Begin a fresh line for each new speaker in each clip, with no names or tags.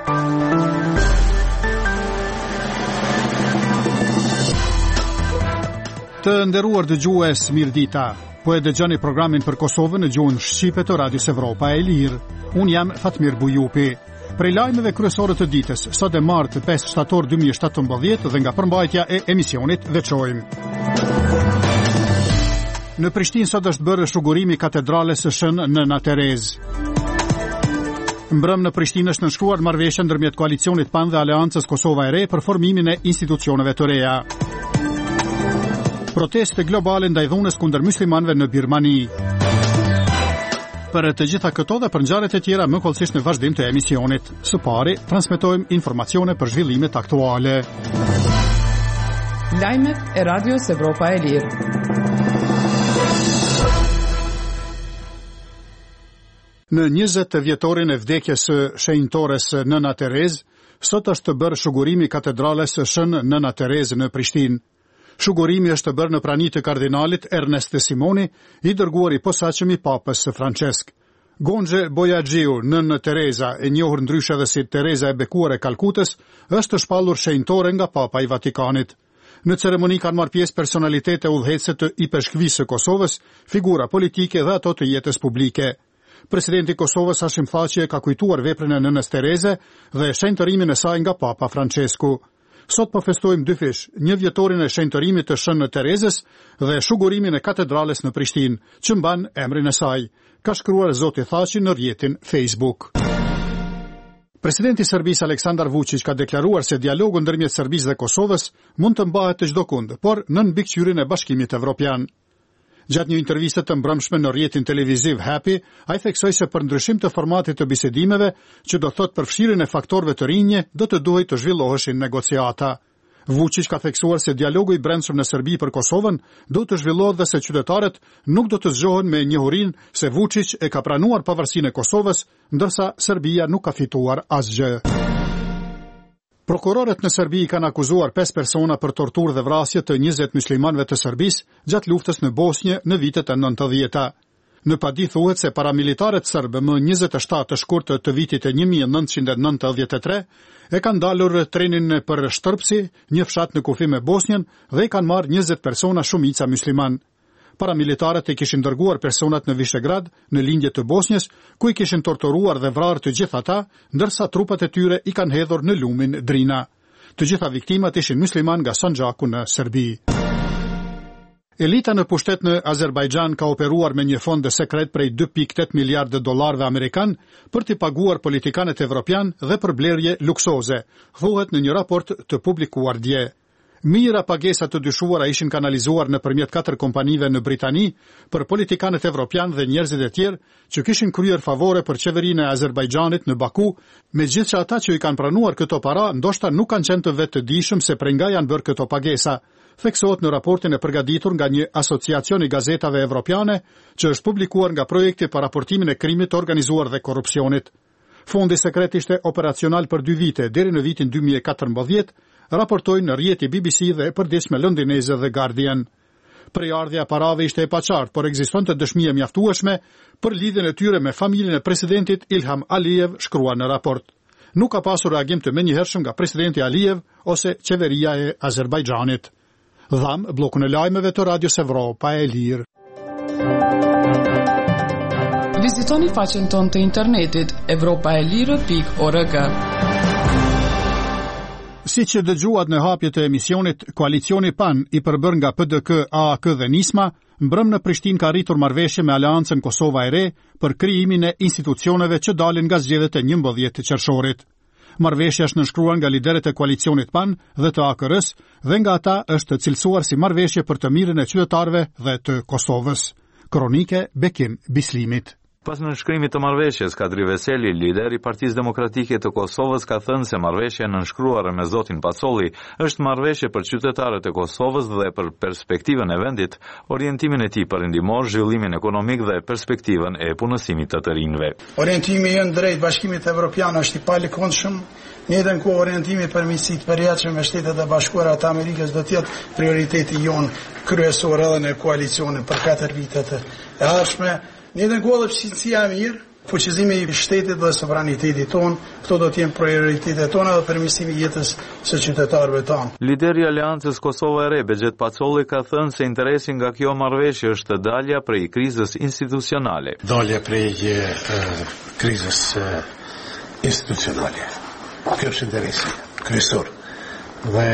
Të nderuar dëgjues, mirëdita. Po e dëgjoni programin për Kosovën në gjuhën shqipe të Radios Evropa e Lirë. Unë jam Fatmir Bujupi. Prej lajmeve kryesore të ditës, sot e martë 5 shtator 2017 dhe nga përmbajtja e emisionit veçojmë. Në Prishtinë sot është bërë shugurimi katedrales së Shën Nëna Terezë. Mbrëm në Prishtinë është nënshkruar marrëveshja ndërmjet koalicionit PAN dhe Aleancës Kosova e Re për formimin e institucioneve të reja. Proteste globale ndaj dhunës kundër muslimanëve në Birmani. Për të gjitha këto dhe për ngjarjet e tjera më kollësisht në vazhdim të emisionit. Së pari, transmetojmë informacione për zhvillimet aktuale.
Lajmet e Radios Evropa e Lirë.
Në 20 vjetorin e vdekjes së shenjtores Nëna Terezë, sot është bërë shugurimi katedrales së Shën Nëna Terezë në Prishtinë. Shugurimi është bërë në prani të kardinalit Ernest Simoni, i dërguar i posaçëm i Papës Francesc. Gonxhe Bojaxhiu, Nënë Tereza, e njohur ndryshe edhe si Tereza e Bekuar e Kalkutës, është shpallur shenjtore nga Papa i Vatikanit. Në ceremoni kanë marrë pjesë personalitete udhëheqëse të IPSHQVI-së së Kosovës, figura politike dhe ato të jetës publike. Presidenti i Kosovës Hashim Thaçi ka kujtuar veprën e Nënës Tereze dhe shenjtërimin e saj nga Papa Francesku. Sot po festojmë dy fish, 1 vjetorin e shenjtërimit të Shën Terezës dhe shugurimin e katedrales në Prishtinë, që mban emrin e saj, ka shkruar zoti Thaçi në rrjetin Facebook. Presidenti i Serbisë Aleksandar Vučić ka deklaruar se dialogu ndërmjet Serbisë dhe Kosovës mund të mbahet të çdo kund, por në mbikëqyrjen e Bashkimit Evropian. Gjatë një interviste të mbrëmshme në rrjetin televiziv Happy, ai theksoi se për ndryshim të formatit të bisedimeve, që do thotë përfshirjen e faktorëve të rinj, do të duhej të zhvilloheshin negociata. Vučić ka theksuar se dialogu i brendshëm në Serbi për Kosovën do të zhvillohet dhe se qytetarët nuk do të zgjohen me njohurinë se Vučić e ka pranuar pavarësinë e Kosovës, ndërsa Serbia nuk ka fituar asgjë. Prokurorët në Serbi kanë akuzuar 5 persona për torturë dhe vrasje të 20 muslimanëve të Serbisë gjatë luftës në Bosnjë në vitet e 90-ta. Në padi thuhet se paramilitarët serbë më 27 shkurt të vitit e 1993 e kanë dalur trenin për Shtërpsi, një fshat në kufi me Bosnjën, dhe i kanë marrë 20 persona, shumica musliman. Paramilitarët e kishin dërguar personat në Vishegrad, në lindje të Bosnjës, ku i kishin torturuar dhe vrarë të gjithë ata, ndërsa trupat e tyre i kanë hedhur në lumin Drina. Të gjitha viktimat ishin musliman nga Sanxhaku në Serbi. Elita në pushtet në Azerbajxhan ka operuar me një fond sekret prej 2.8 miliardë dollarëve amerikan për t'i paguar politikanët evropian dhe për blerje luksoze, thuhet në një raport të publikuar dje. Mijëra pagesa të dyshuara ishin kanalizuar nëpërmjet 4 kompanive në Britani për politikanët evropian dhe njerëzit e tjerë që kishin kryer favore për qeverinë e Azerbajxhanit në Baku, megjithëse ata që i kanë pranuar këto para ndoshta nuk kanë qenë të vetëdijshëm se prej nga janë bërë këto pagesa, theksohet në raportin e përgatitur nga një asociacion i gazetave evropiane që është publikuar nga projekti për raportimin e krimit të organizuar dhe korrupsionit. Fondi sekret ishte operacional për 2 vite, deri në vitin 2014, raportojnë në rrjeti BBC dhe e përditshme londineze The Guardian. Prejardhja parave ishte e paqartë, por ekzistonte dëshmi e mjaftueshme për lidhjen e tyre me familjen e presidentit Ilham Aliyev, shkrua në raport. Nuk ka pasur reagim të menjëhershëm nga presidenti Aliyev ose qeveria e Azerbajxhanit. Dham bllokun e lajmeve të Radios Evropa e Lirë.
Vizitoni faqen tonë të internetit evropaelire.org.
Si që dëgjuat në hapje të emisionit, koalicioni PAN i përbër nga PDK, AAK dhe Nisma, mbrëm në Prishtinë ka arritur marrëveshje me Aleancën Kosova e Re për krijimin e institucioneve që dalin nga zgjedhjet e 11 qershorit. Marrëveshja është nënshkruar nga liderët e koalicionit PAN dhe të AKR-s dhe nga ata është cilësuar si marrëveshje për të mirën e qytetarëve dhe të Kosovës. Kronike Bekim Bislimit.
Pas nënshkrimit të marrëveshjes, Kadri Veseli, lider i Partisë Demokratike të Kosovës, ka thënë se marrëveshja nënshkruar me zotin Pacolli është marrëveshje për qytetarët e Kosovës dhe për perspektivën e vendit, orientimin e tij perëndimor, zhvillimin ekonomik dhe perspektivën e punësimit të rinjve.
Orientimi ynë drejt Bashkimit Evropian është i palëkundshëm. Në jetën ku orientimi për miqësitë përjetshme me Shtetet e Bashkuara të Amerikës do të jetë prioriteti jon kryesor edhe në koalicionin për 4 vitet e ardhshme. Në jetën ku edhe pështësia e mirë, Fuqizimi i shtetit dhe sovranitetit tonë, këto do të jenë prioritetet tona dhe përmirësimi i jetës së qytetarëve tanë.
Lideri i Aleancës Kosova e Re, Begjet Pacolli, ka thënë se interesi nga kjo marrëveshje është dalja prej krizës institucionale.
Dalja prej krizës institucionale. Kjo është interesi kryesor. Dhe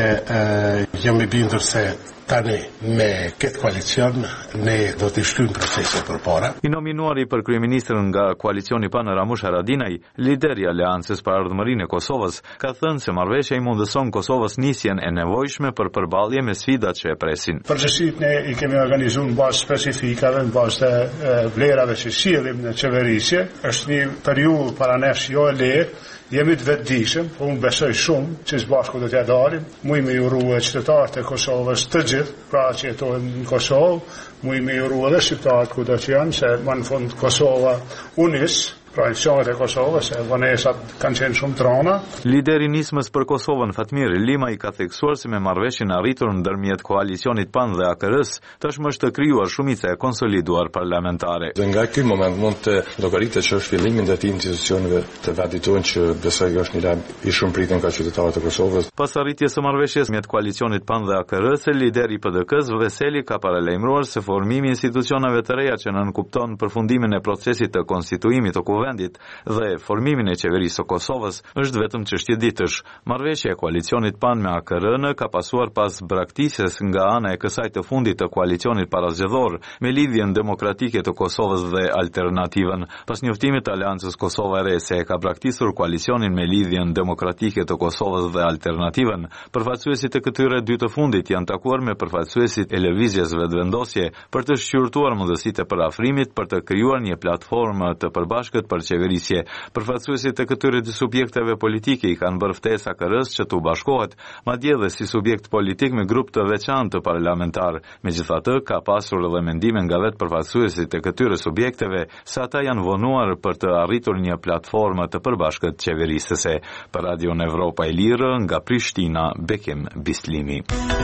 jam i bindur se tani me këtë koalicion ne do të shtyjmë proceset përpara.
I nominuari për kryeministrin nga koalicioni PAN Ramush Haradinaj, lideri i Aleancës për Ardhmërinë e Kosovës, ka thënë se marrëveshja i mundëson Kosovës nisjen e nevojshme për përballje me sfidat që e presin.
Përgjithsisht ne i kemi organizuar në bazë specifike dhe në bazë të vlerave që sillim në qeverisje. Është një periudhë para nesh jo e lehtë. Jemi të vetëdijshëm, unë besoj shumë që së bashku do t'ja dalim, mujme ju ruë qytetarët e Kosovës të gjithë, pra që jetojnë në Kosovë, mujme ju ruë dhe shqiptarët ku do që janë, se më në fund Kosova unis, pra institucionet e Kosovës, e vonesat kanë qenë shumë trona.
Lideri i nismës për Kosovën, Fatmir Lima, i ka theksuar se me marrëveshjen arritur ndërmjet koalicionit PAN dhe AKR-s, tashmë është krijuar shumica e konsoliduar parlamentare.
Dhe nga ky moment mund të llogaritet që është fillimi i ndërtimit të institucioneve të vendit tonë, që besoj është një lajm i shumë pritur nga qytetarët e Kosovës.
Pas arritjes së marrëveshjes mes koalicionit PAN dhe AKR-s, lideri i PDK-s Veseli ka paralajmëruar se formimi i institucioneve të reja që nënkupton përfundimin e procesit të konstituimit të vendit dhe formimin e qeverisë së Kosovës është vetëm çështje ditësh. Marrëveshja e koalicionit PAN me AKR-n ka pasuar pas braktisjes nga ana e kësaj të fundit të koalicionit parazgjedhor me lidhjen demokratike të Kosovës dhe Alternativën. Pas njoftimit të Aleancës Kosova e Re se e ka braktisur koalicionin me lidhjen demokratike të Kosovës dhe Alternativën, përfaqësuesit e këtyre dy të fundit janë takuar me përfaqësuesit e lëvizjes vetëvendosje për të shqyrtuar mundësitë e parafrimit për të krijuar një platformë të përbashkët për qeverisje. Përfaqësuesit e këtyre dy subjekteve politike i kanë bërë ftesë AKR-s që të bashkohet, madje edhe si subjekt politik me grup të veçantë parlamentar. Megjithatë, ka pasur edhe mendime nga vetë përfaqësuesit e këtyre subjekteve se ata janë vonuar për të arritur një platformë të përbashkët qeverisëse. Për Radion Evropa e Lirë, nga Prishtina, Bekim Bislimi.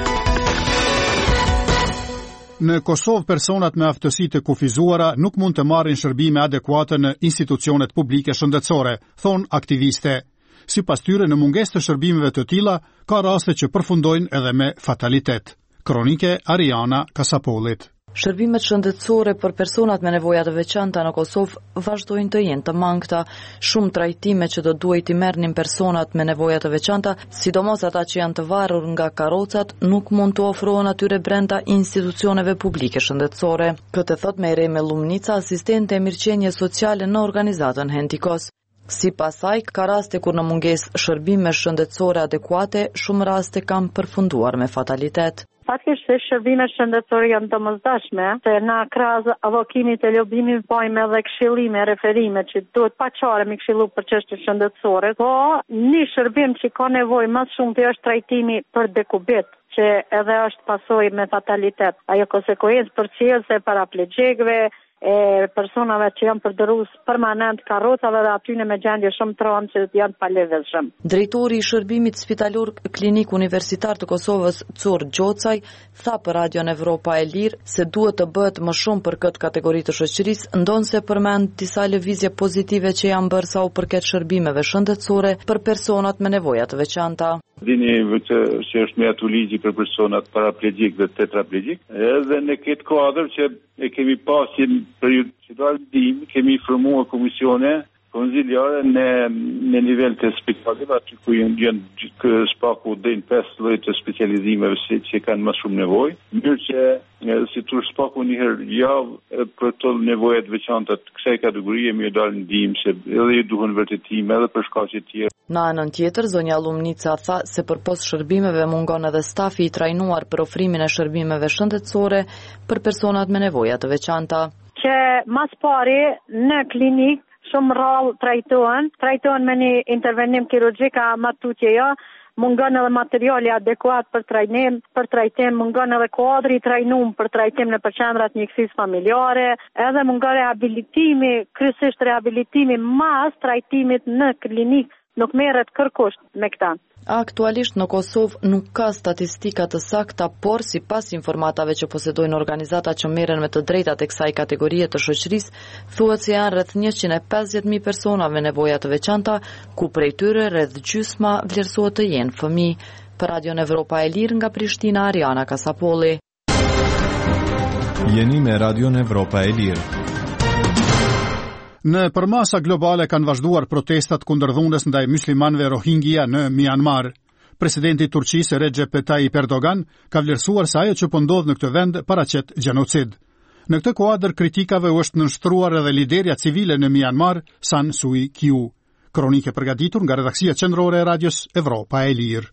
Në Kosovë, personat me aftësi të kufizuara nuk mund të marrin shërbime adekuate në institucionet publike shëndetësore, thon aktiviste. Sipas tyre, në mungesë të shërbimeve të tilla, ka raste që përfundojnë edhe me fatalitet. Kronike Ariana Kasapolit.
Shërbimet shëndetësore për personat me nevoja të veçanta në Kosovë vazhdojnë të jenë të mangëta. Shumë trajtime që do duhet i merrnin personat me nevoja të veçanta, sidomos ata që janë të varur nga karrocat, nuk mund të ofrohen atyre brenda institucioneve publike shëndetësore. Këtë thot Mejreme Lumnica, asistente e mirëqenie sociale në organizatën Hentikos. Sipas saj, ka raste kur në mungesë shërbime shëndetësore adekuate, shumë raste kanë përfunduar me fatalitet.
Fatkisht se shërbimet shëndetësore janë domosdoshme, se na krahas avokimit e lobimit pojmë edhe këshillime, referime që duhet paqare me këshillu për çështje shëndetësore. Po, një shërbim që ka nevojë më shumë të është trajtimi për dekubit, që edhe është pasojë me fatalitet. Ajo konsekuencë përcjellëse paraplegjikëve, e personave që janë përdorus permanent karrocave dhe aty me gjendje shumë tronë që janë pa lëvizshëm.
Drejtori i shërbimit spitalor klinik universitar të Kosovës, Cur Gjocaj, tha për Radion Evropa e Lirë se duhet të bëhet më shumë për këtë kategori të shoqërisë, ndonse përmend disa lëvizje pozitive që janë bërë sa u përket shërbimeve shëndetësore për personat me nevoja të veçanta.
Dini që është me atu ligji për personat paraplegjik dhe tetraplegjik, edhe në këtë kuadër që e kemi pasin periudhë që dalë kemi formuar komisione konziliare në nivel të spitalit, aty ku janë spaku dhe në 5 lloje të specializimeve që kanë më shumë nevojë, mirë që si tur spaku njëherë javë për të nevojat veçanta të kësaj kategorie mi dalë ndihmë se edhe i duhen vërtetime edhe për shkaqe të tjera.
Në anën tjetër, zonja Lumnica tha se përpos shërbimeve mungon edhe stafi i trajnuar për ofrimin e shërbimeve shëndetësore për personat me nevoja të veçanta.
Që mas pari në klinik shumë rrallë trajtohen me një intervenim kirurgjika matutjeja, mungon edhe materiali adekuat për trajtim, mungon edhe kuadri i trajnuar për trajtim në përqendrat mjekësisë familjare, edhe mungon rehabilitimi, kryesisht rehabilitimi mas trajtimit në klinik nuk merret kërkusht me këta.
Aktualisht në Kosovë nuk ka statistika të sakta, por sipas informatave që posedojnë organizata që merren me të drejtat e kësaj kategorie të shoqërisë, thuhet se janë rreth 150.000 persona me nevoja të veçanta, ku prej tyre rreth gjysma vlerësohet të jenë fëmijë. Për Radion Evropa e Lirë nga Prishtina, Ariana Kasapolli.
Jeni me Radion Evropa e Lirë.
Në përmasa globale kanë vazhduar protestat kundër dhunës ndaj muslimanëve Rohingya në Myanmar. Presidenti i Turqisë Recep Tayyip Erdogan ka vlerësuar se ajo që po ndodh në këtë vend paraqet gjenocid. Në këtë kuadër kritikave u është nënshtruar edhe liderja civile në Myanmar, San Suu Kyi. Kronike përgatitur nga redaksia qendrore e Radios Evropa e Lirë.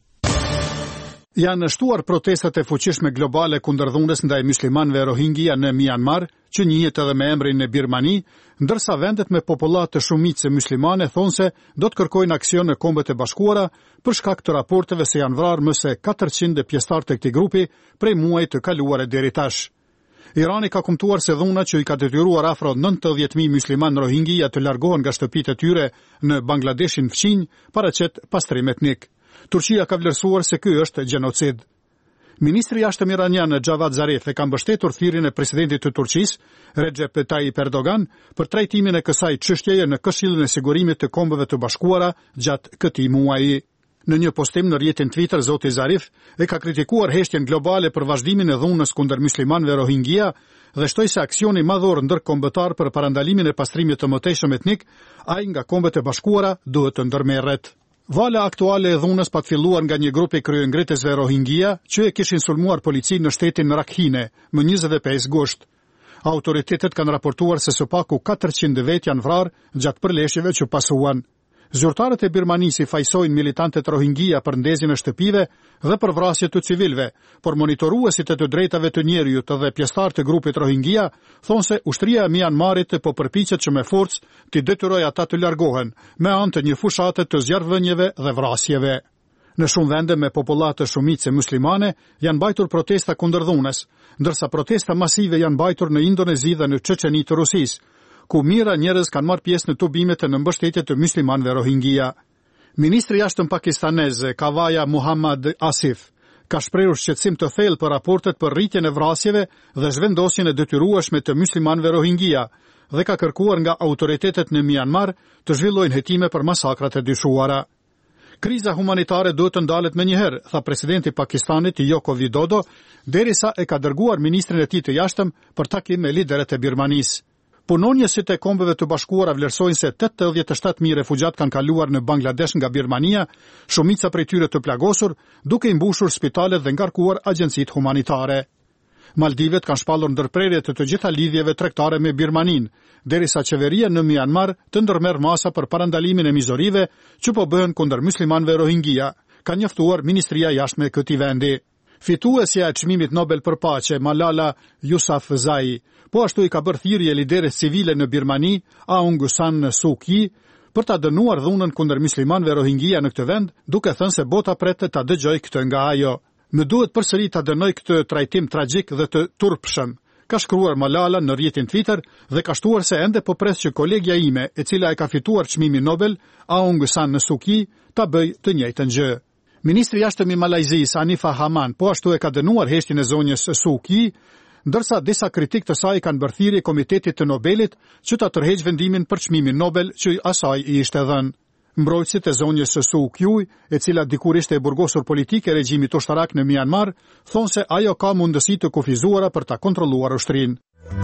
Janë shtuar protestat e fuqishme globale kundër dhunës ndaj muslimanëve Rohingya në Myanmar, që njihet edhe me emrin e Birmani, ndërsa vendet me popullat të shumicë muslimane thonë se do të kërkojnë aksion në Kombet e Bashkuara për shkak të raporteve se janë vrarë më se 400 pjesëtarë të këtij grupi prej muajit të kaluar deri tash. Irani ka kumtuar se dhuna që i ka detyruar afro 90.000 musliman Rohingya të largohen nga shtëpitë e tyre në Bangladeshin fqinj paraqet pastrim etnik. Turqia ka vlerësuar se ky është gjenocid. Ministri i jashtëm iranian Javad Zarif e ka mbështetur thirrjen e presidentit të Turqisë, Recep Tayyip Erdogan, për trajtimin e kësaj çështjeje në Këshillin e Sigurimit të Kombeve të Bashkuara gjatë këtij muaji. Në një postim në rrjetin Twitter, zoti Zarif e ka kritikuar heshtjen globale për vazhdimin e dhunës kundër muslimanëve Rohingya dhe shtoi se aksioni madhor ndërkombëtar për parandalimin e pastrimit të mëtejshëm etnik, ai nga Kombet e Bashkuara duhet të ndërmerret. Vala aktuale e dhunës pa të filluar nga një grup i kryengritesve Rohingya që e kishin sulmuar policinë në shtetin Rakhine më 25 gusht. Autoritetet kanë raportuar se së paku 400 vet janë vrarë gjatë përleshjeve që pasuan. Zyrtarët e Birmanisë fajsojnë militantët Rohingya për ndezjen e shtëpive dhe për vrasje të civilëve, por monitoruesit e të drejtave të njerëzit dhe pjesëtarë të grupit Rohingya thonë se ushtria e Myanmarit po përpiqet që me forcë t'i detyrojë ata të largohen me anë të një fushate të zjarrvënieve dhe vrasjeve. Në shumë vende me popullatë shumicë muslimane janë mbajtur protesta kundër dhunës, ndërsa protesta masive janë mbajtur në Indonezi dhe në Çeçeni të Rusisë, ku mira njerëz kanë marrë pjesë në tubimet e mbështetjes të muslimanëve Rohingya. Ministri i jashtëm pakistanez Kavaya Muhammad Asif ka shprehur shqetësim të thellë për raportet për rritjen e vrasjeve dhe zhvendosjen e detyrueshme të muslimanëve Rohingya dhe ka kërkuar nga autoritetet në Myanmar të zhvillojnë hetime për masakrat e dyshuara. Kriza humanitare duhet të ndalet menjëherë, tha presidenti i Pakistanit Joko Widodo, derisa e ka dërguar ministrin e tij të jashtëm për takim me liderët e Birmanisë. Punonjësit e Kombeve të Bashkuara vlerësojnë se 87.000 refugjat kanë kaluar në Bangladesh nga Birmania, shumica prej tyre të plagosur, duke i mbushur spitalet dhe ngarkuar agjencitë humanitare. Maldivet kanë shpallur ndërprerje të gjitha lidhjeve tregtare me Birmaninë, derisa qeveria në Myanmar të ndërmerr masa për parandalimin e mizorive që po bëhen kundër muslimanëve Rohingya, ka njoftuar Ministria e Jashtme e këtij vendi. Fituesja e çmimit Nobel për paqe, Malala Yousafzai, po ashtu i ka bërë thirrje lideres civile në Birmani, Aung San Suu Kyi, për ta dënuar dhunën kundër muslimanëve Rohingya në këtë vend, duke thënë se bota pret ta dëgjojë këtë nga ajo. Më duhet përsëri ta dënoj këtë trajtim tragjik dhe të turpshëm, ka shkruar Malala në rrjetin Twitter dhe ka shtuar se ende po pres që kolegja ime, e cila e ka fituar çmimin Nobel, Aung San Suu Kyi, ta bëj të njëjtën gjë. Ministri i jashtëm i Malajzisë, Hanifa Haman, po ashtu e ka dënuar heshtjen e zonjës Suu Kyi, ndërsa disa kritik të saj kanë bërë thirrje Komitetit të Nobelit që ta tërheqë vendimin për çmimin Nobel që asaj i ishte dhënë. Mbrojtësit e zonjës Suu Kyi, e cila dikur ishte e burgosur politike e regjimit ushtarak në Myanmar, thonë se ajo ka mundësi të kufizuara për ta kontrolluar ushtrinë.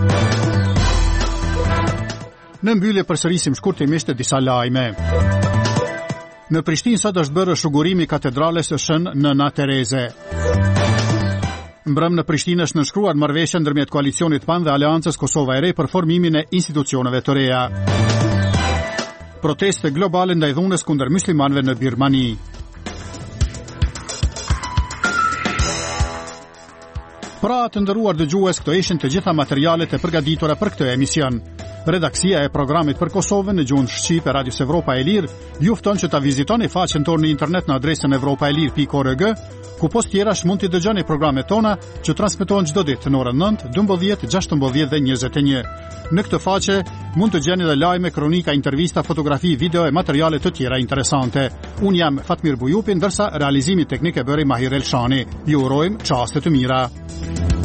Në mbyllje përsërisim shkurtimisht disa lajme. Në Prishtinë sot është bërë shugurimi katedrales së Shën Nëna Tereze. Mbrëm në Prishtinë është nënshkruar marrëveshja ndërmjet koalicionit PAN dhe Aleancës Kosova e Re për formimin e institucioneve të reja. Proteste globale ndaj dhunës kundër muslimanëve në Birmani. Pra të nderuar dëgjues, këto ishin të gjitha materialet e përgatitura për këtë emision. Redaksia e programit për Kosovën në gjuhën shqipe Radios Evropa e Lirë ju fton që ta vizitoni faqen tonë në internet në adresën evropaelir.org Ku post tjerash mund t'i dëgjoni programet tona që transmetohen çdo ditë në orën 9, 12, 16 dhe 21. Në këtë faqe mund të gjeni edhe lajme, kronika, intervista, fotografi, video e materiale të tjera interesante. Unë jam Fatmir Bujupi, ndërsa realizimi teknik e bëri Mahir Elshani. Ju urojmë çaste të mira.